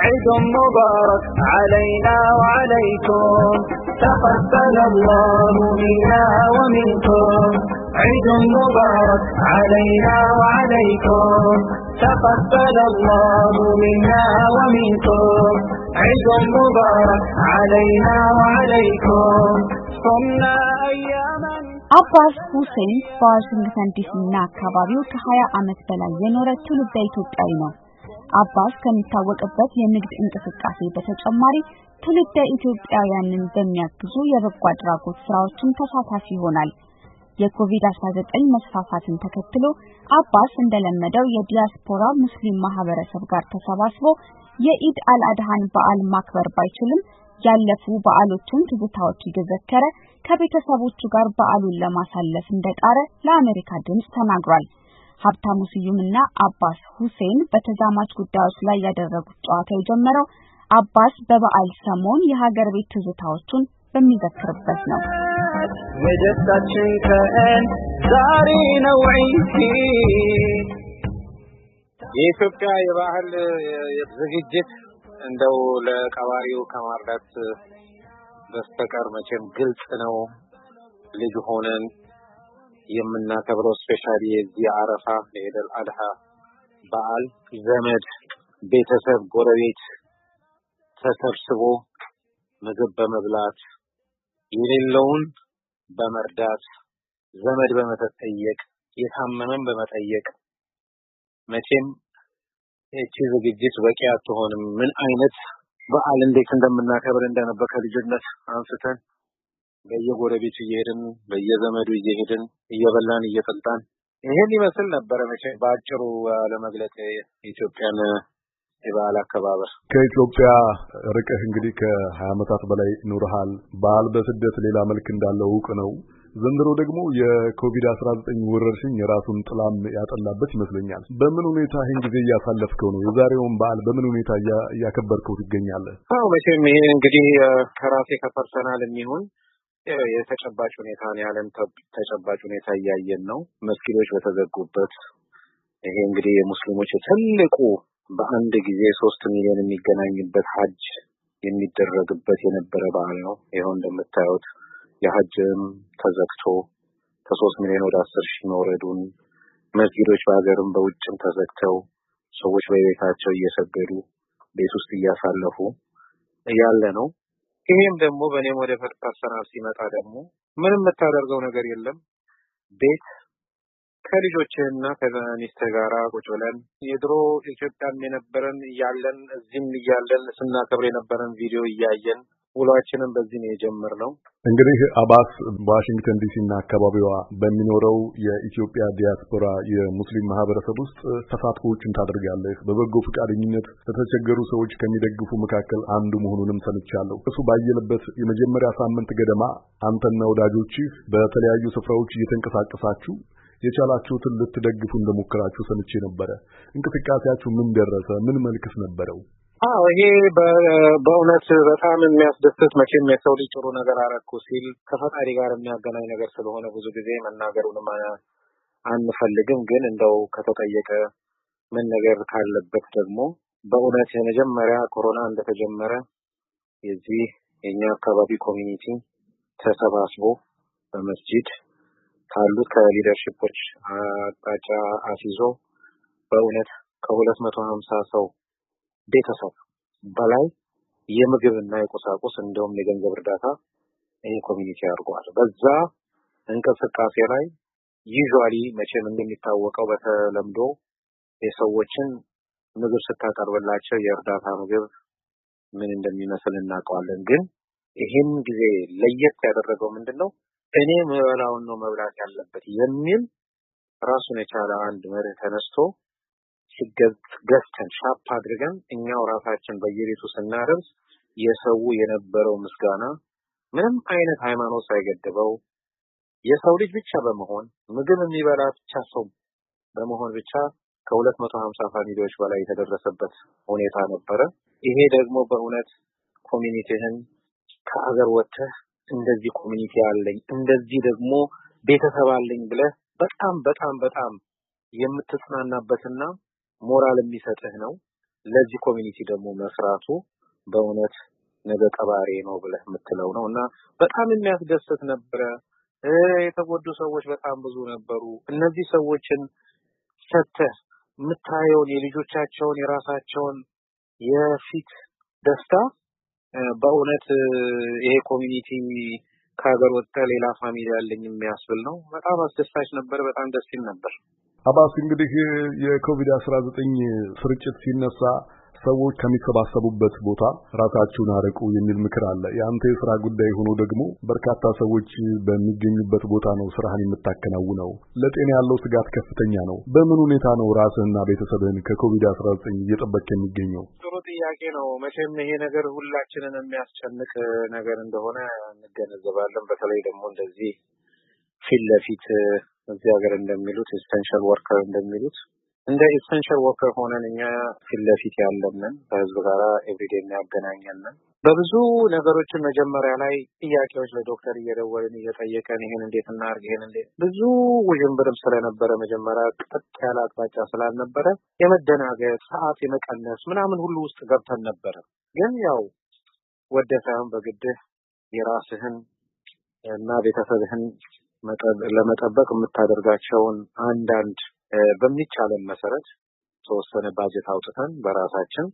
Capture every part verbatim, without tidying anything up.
عيد مبارك علينا وعليكم تقبل الله منا ومنكم عيد مبارك علينا وعليكم تقبل الله منا ومنكم عيد مبارك علينا وعليكم صمنا أياما አባስ ሁሴን በዋሽንግተን ዲሲና አካባቢው ከ20 ዓመት በላይ የኖረ ትውልደ ኢትዮጵያዊ ነው። አባስ ከሚታወቅበት የንግድ እንቅስቃሴ በተጨማሪ ትውልደ ኢትዮጵያውያንን በሚያግዙ የበጎ አድራጎት ስራዎችን ተሳታፊ ይሆናል። የኮቪድ አስራ ዘጠኝ መስፋፋትን ተከትሎ አባስ እንደለመደው የዲያስፖራ ሙስሊም ማህበረሰብ ጋር ተሰባስቦ የኢድ አልአድሃን በዓል ማክበር ባይችልም ያለፉ በዓሎችን ትዝታዎች እየዘከረ ከቤተሰቦቹ ጋር በዓሉን ለማሳለፍ እንደጣረ ለአሜሪካ ድምጽ ተናግሯል። ሀብታሙ ስዩምና አባስ ሁሴን በተዛማች ጉዳዮች ላይ ያደረጉት ጨዋታ የጀመረው አባስ በበዓል ሰሞን የሀገር ቤት ትዝታዎቹን በሚዘክርበት ነው። መደስታችን ከእን ዛሬ ነው ዒድ የኢትዮጵያ የባህል ዝግጅት እንደው ለቀባሪው ከማርዳት በስተቀር መቼም ግልጽ ነው። ልጅ ሆነን የምናከብረው ስፔሻሊ የዚህ አረፋ የኢድ አልአድሃ በዓል ዘመድ ቤተሰብ ጎረቤት ተሰብስቦ ምግብ በመብላት የሌለውን በመርዳት ዘመድ በመጠየቅ የታመመን በመጠየቅ መቼም እቺ ዝግጅት በቂ አትሆንም። ምን አይነት በዓል እንዴት እንደምናከብር እንደነበር ከልጅነት አንስተን በየጎረቤቱ እየሄድን በየዘመዱ እየሄድን እየበላን እየጠጣን ይሄን ይመስል ነበር። መቼም ባጭሩ ለመግለጽ ኢትዮጵያን የበዓል አከባበር ከኢትዮጵያ ርቀህ እንግዲህ ከ20 ዓመታት በላይ ኖርሃል። በዓል በስደት ሌላ መልክ እንዳለው ዕውቅ ነው። ዘንድሮ ደግሞ የኮቪድ አስራ ዘጠኝ ወረርሽኝ የራሱን ጥላም ያጠላበት ይመስለኛል። በምን ሁኔታ ይህን ጊዜ እያሳለፍከው ነው? የዛሬውን በዓል በምን ሁኔታ እያከበርከው ትገኛለህ? አዎ መቼም ይሄ እንግዲህ ከራሴ ከፐርሰናል የሚሆን የተጨባጭ ሁኔታ ነው። ያለን ተጨባጭ ሁኔታ እያየን ነው። መስጊዶች በተዘጉበት ይሄ እንግዲህ የሙስሊሞች ትልቁ በአንድ ጊዜ ሶስት ሚሊዮን የሚገናኝበት ሀጅ የሚደረግበት የነበረ በዓል ነው። ይሄው እንደምታዩት የሀጅም ተዘግቶ ከሶስት ሚሊዮን ወደ አስር ሺህ መውረዱን መስጊዶች በአገርም በውጭም ተዘግተው ሰዎች በቤታቸው እየሰገዱ ቤት ውስጥ እያሳለፉ ያለ ነው። ይሄም ደግሞ በእኔም ወደ ፐርሰናል ሲመጣ ደግሞ ምንም የምታደርገው ነገር የለም። ቤት ከልጆችና ከሚስት ጋር ቁጭ ብለን የድሮ ኢትዮጵያም የነበረን ያለን እዚህም እያለን ስናከብር የነበረን ቪዲዮ እያየን ውሏችንን በዚህ ነው የጀመርነው። እንግዲህ አባስ በዋሽንግተን ዲሲና አካባቢዋ በሚኖረው የኢትዮጵያ ዲያስፖራ የሙስሊም ማህበረሰብ ውስጥ ተሳትፎዎችን ታደርጋለህ። በበጎ ፈቃደኝነት ለተቸገሩ ሰዎች ከሚደግፉ መካከል አንዱ መሆኑንም ሰምቻለሁ። እሱ ባየለበት የመጀመሪያ ሳምንት ገደማ አንተና ወዳጆችህ በተለያዩ ስፍራዎች እየተንቀሳቀሳችሁ የቻላችሁትን ልትደግፉ እንደሞከራችሁ ሰምቼ ነበር። እንቅስቃሴያችሁ ምን ደረሰ? ምን መልክስ ነበረው? አዎ ይሄ በእውነት በጣም የሚያስደስት መቼም የሰው ልጅ ጥሩ ነገር አረኩ ሲል ከፈጣሪ ጋር የሚያገናኝ ነገር ስለሆነ ብዙ ጊዜ መናገሩንም አንፈልግም። ግን እንደው ከተጠየቀ ምን ነገር ካለበት ደግሞ በእውነት የመጀመሪያ ኮሮና እንደተጀመረ የዚህ የኛ አካባቢ ኮሚኒቲ ተሰባስቦ በመስጂድ ካሉት ከሊደርሺፖች አጣጫ አሲዞ በእውነት ከሁለት መቶ ሀምሳ ሰው ቤተሰብ በላይ የምግብና የቁሳቁስ እንደውም የገንዘብ እርዳታ ይሄ ኮሚኒቲ አድርጓል። በዛ እንቅስቃሴ ላይ ዩዥዋሊ መቼም እንደሚታወቀው በተለምዶ የሰዎችን ምግብ ስታቀርብላቸው የእርዳታ ምግብ ምን እንደሚመስል እናውቀዋለን። ግን ይሄን ጊዜ ለየት ያደረገው ምንድነው? እኔ መብላውን ነው መብላት ያለበት የሚል ራሱን የቻለ አንድ መርህ ተነስቶ ሲገዝ ገዝተን ሻፕ አድርገን እኛው ራሳችን በየቤቱ ስናደርስ የሰው የነበረው ምስጋና ምንም አይነት ሃይማኖት ሳይገድበው የሰው ልጅ ብቻ በመሆን ምግብ የሚበላ ብቻ ሰው በመሆን ብቻ ከሁለት መቶ ሀምሳ ፋሚሊዎች በላይ የተደረሰበት ሁኔታ ነበረ። ይሄ ደግሞ በእውነት ኮሚኒቲህን ከአገር ወጥተህ እንደዚህ ኮሚኒቲ አለኝ እንደዚህ ደግሞ ቤተሰብ አለኝ ብለህ በጣም በጣም በጣም የምትጽናናበትና ሞራል የሚሰጥህ ነው። ለዚህ ኮሚኒቲ ደግሞ መስራቱ በእውነት ነገ ቀባሪ ነው ብለህ የምትለው ነውና በጣም የሚያስደስት ነበር። የተጎዱ ሰዎች በጣም ብዙ ነበሩ። እነዚህ ሰዎችን ሰተህ የምታየውን የልጆቻቸውን የራሳቸውን የፊት ደስታ በእውነት ይሄ ኮሚኒቲ ከሀገር ወጣ ሌላ ፋሚሊ ያለኝ የሚያስብል ነው። በጣም አስደሳች ነበር። በጣም ደስ ይል ነበር። አባስ እንግዲህ የኮቪድ አስራ ዘጠኝ ስርጭት ሲነሳ ሰዎች ከሚሰባሰቡበት ቦታ ራሳችሁን አርቁ የሚል ምክር አለ። ያንተ የሥራ ጉዳይ ሆኖ ደግሞ በርካታ ሰዎች በሚገኙበት ቦታ ነው ስራህን የምታከናውነው። ለጤና ያለው ስጋት ከፍተኛ ነው። በምን ሁኔታ ነው ራስህና ቤተሰብህን ከኮቪድ አስራ ዘጠኝ እየጠበቅክ የሚገኘው? ጥሩ ጥያቄ ነው። መቼም ይሄ ነገር ሁላችንን የሚያስጨንቅ ነገር እንደሆነ እንገነዘባለን። በተለይ ደግሞ እንደዚህ ፊት ለፊት እዚህ ሀገር እንደሚሉት ኤሰንሻል ወርከር እንደሚሉት እንደ ኤሰንሻል ወርከር ሆነን እኛ ፊት ለፊት ያለንን ከህዝብ ጋር ኤቭሪዴይ የሚያገናኘን በብዙ ነገሮችን መጀመሪያ ላይ ጥያቄዎች ለዶክተር እየደወልን እየጠየቀን ይሄን እንዴት እናርግ ይሄን እንዴት ብዙ ውዥንብርም ስለነበረ መጀመሪያ ቀጥ ያለ አቅጣጫ ስላልነበረ የመደናገጥ ሰዓት የመቀነስ ምናምን ሁሉ ውስጥ ገብተን ነበር። ግን ያው ወደታም በግድህ የራስህን እና ቤተሰብህን ለመጠበቅ የምታደርጋቸውን አንዳንድ በሚቻለን መሰረት ተወሰነ ባጀት አውጥተን በራሳችን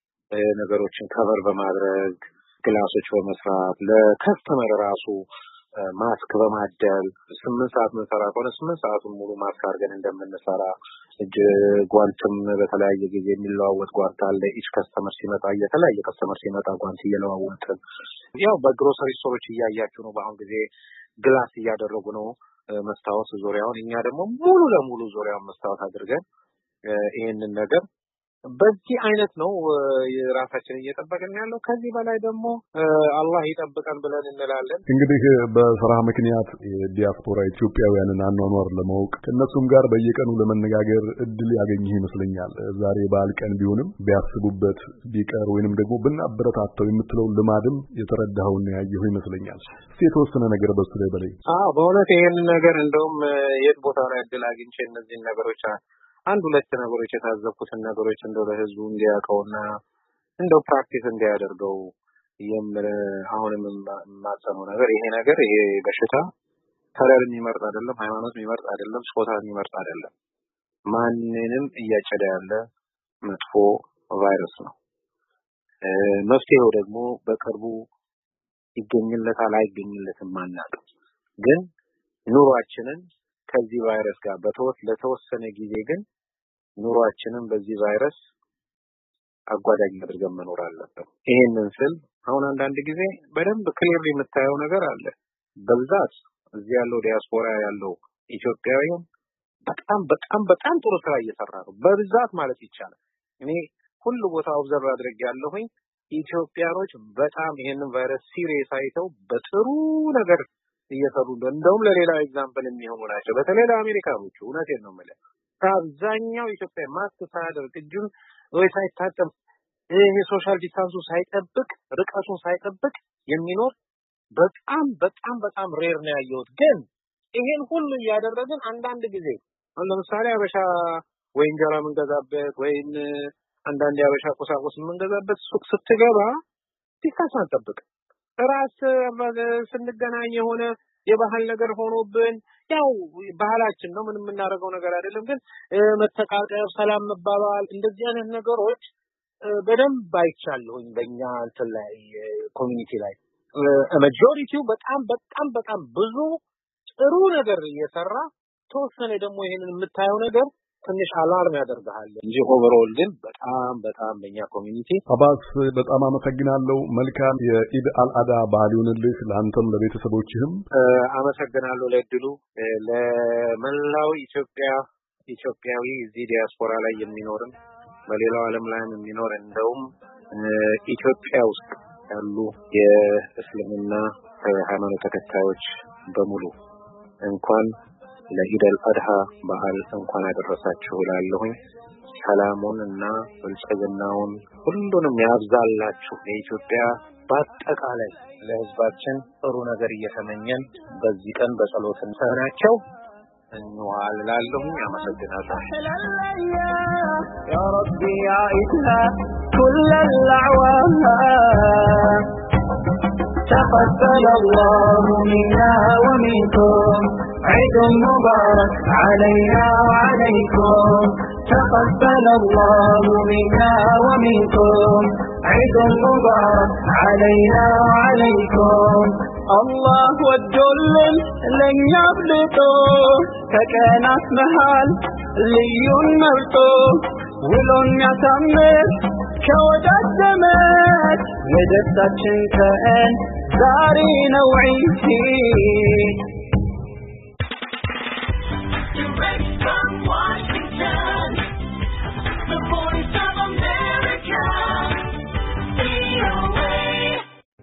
ነገሮችን ከቨር በማድረግ ግላሶች በመስራት ለከስተመር ራሱ ማስክ በማደል ስምንት ሰዓት መንሰራ ከሆነ ስምንት ሰዓቱን ሙሉ ማስክ አድርገን እንደምንሰራ እጅ ጓንትም በተለያየ ጊዜ የሚለዋወጥ ጓንት አለ። ኢች ከስተመር ሲመጣ የተለያየ ከስተመር ሲመጣ ጓንት እየለዋወጥን ያው በግሮሰሪ ስቶሮች እያያችሁ ነው። በአሁን ጊዜ ግላስ እያደረጉ ነው መስታወት ዙሪያውን። እኛ ደግሞ ሙሉ ለሙሉ ዙሪያውን መስታወት አድርገን ይሄንን ነገር በዚህ አይነት ነው ራሳችንን እየጠበቅን ያለው። ከዚህ በላይ ደግሞ አላህ ይጠብቀን ብለን እንላለን። እንግዲህ በስራ ምክንያት የዲያስፖራ ኢትዮጵያውያንን አኗኗር ለማወቅ ከነሱም ጋር በየቀኑ ለመነጋገር እድል ያገኘህ ይመስለኛል። ዛሬ በዓል ቀን ቢሆንም ቢያስቡበት ቢቀር ወይንም ደግሞ ብናበረታታው የምትለው ልማድም የተረዳኸውና ያየኸው ይመስለኛል። እስቲ የተወሰነ ነገር በሱ ላይ በላይ። አዎ በእውነት ይሄን ነገር እንደውም የት ቦታ ላይ እድል አግኝቼ እነዚህ ነገሮች አንድ ሁለት ነገሮች የታዘብኩትን ነገሮች እንደው ለህዝቡ እንዲያውቀውና እንደው ፕራክቲስ እንዲያደርገው የምር አሁንም የማጸነው ነገር ይሄ ነገር ይሄ በሽታ ከለር የሚመርጥ አይደለም፣ ሃይማኖት የሚመርጥ አይደለም፣ ጾታ የሚመርጥ አይደለም። ማንንም እያጨደ ያለ መጥፎ ቫይረስ ነው። መፍትሄው ደግሞ በቅርቡ ይገኝለታል አይገኝለትም ማናውቅ፣ ግን ኑሯችንን ከዚህ ቫይረስ ጋር በተወት ለተወሰነ ጊዜ ግን ኑሯችንን በዚህ ቫይረስ አጓዳኝ አድርገን መኖር አለብን። ይሄንን ስል አሁን አንዳንድ ጊዜ በደንብ ክሊርሊ የምታየው ነገር አለ። በብዛት እዚህ ያለው ዲያስፖራ ያለው ኢትዮጵያውያን በጣም በጣም በጣም ጥሩ ስራ እየሰራ ነው። በብዛት ማለት ይቻላል እኔ ሁሉ ቦታ ኦብዘርቭ አድርጌያለሁኝ። ኢትዮጵያኖች በጣም ይሄንን ቫይረስ ሲሪየስ አይተው በጥሩ ነገር እየሰሩ ነው። እንደውም ለሌላ ኤግዛምፕል የሚሆኑ ናቸው። በተለይ ለአሜሪካኖቹ እውነቴን ነው የምልህ። አብዛኛው ኢትዮጵያ ማስክ ሳያደርግ እጁን ወይ ሳይታጠብ ይሄ ሶሻል ዲስታንሱ ሳይጠብቅ ርቀቱን ሳይጠብቅ የሚኖር በጣም በጣም በጣም ሬር ነው ያየሁት። ግን ይሄን ሁሉ ያደረግን አንዳንድ ጊዜ አሁን ለምሳሌ አበሻ ወይ እንጀራ የምንገዛበት ወይም አንዳንድ የአበሻ ቁሳቁስ የምንገዛበት ሱቅ ስትገባ ዲስታንስ አንጠብቅ ራስ ስንገናኝ የሆነ የባህል ነገር ሆኖብን ያው ባህላችን ነው ምንም የምናደርገው ነገር አይደለም። ግን መተቃቀፍ ሰላም መባባል እንደዚህ አይነት ነገሮች በደንብ አይቻለሁኝ በእኛ እንትን ላይ ኮሚኒቲ ላይ ማጆሪቲው በጣም በጣም በጣም ብዙ ጥሩ ነገር እየሰራ ተወሰነ ደግሞ ይሄንን የምታየው ነገር ትንሽ አላርም ያደርጋል እንጂ ኦቨርኦል ግን በጣም በጣም በእኛ ኮሚኒቲ። አባስ በጣም አመሰግናለሁ። መልካም የኢድ አልአዳ በዓል ይሁንልህ ለአንተም ለቤተሰቦችህም። አመሰግናለሁ ለእድሉ። ለመላው ኢትዮጵያ ኢትዮጵያዊ እዚህ ዲያስፖራ ላይ የሚኖርም በሌላው ዓለም ላይ የሚኖር እንደውም ኢትዮጵያ ውስጥ ያሉ የእስልምና ሃይማኖት ተከታዮች በሙሉ እንኳን ለኢድ አልአድሃ በዓል እንኳን አደረሳችሁ እላለሁኝ። ሰላሙን እና ብልጽግናውን ሁሉንም ያብዛላችሁ። ለኢትዮጵያ በአጠቃላይ ለህዝባችን ጥሩ ነገር እየተመኘን በዚህ ቀን በጸሎት እንሰናቸው። እንዋል ላለሁ ያመሰግናለሁ يا ربي عيدها كل الأعوام تقبل الله منا ومنكم عيد مبارك علينا وعليكم تقبل الله منا ومنكم عيد مبارك علينا وعليكم الله والجل لن يبلطوا ككانت محال ليون مرطو ولون يتمر كوجد دمت يدستشن كأن زارين وعيشي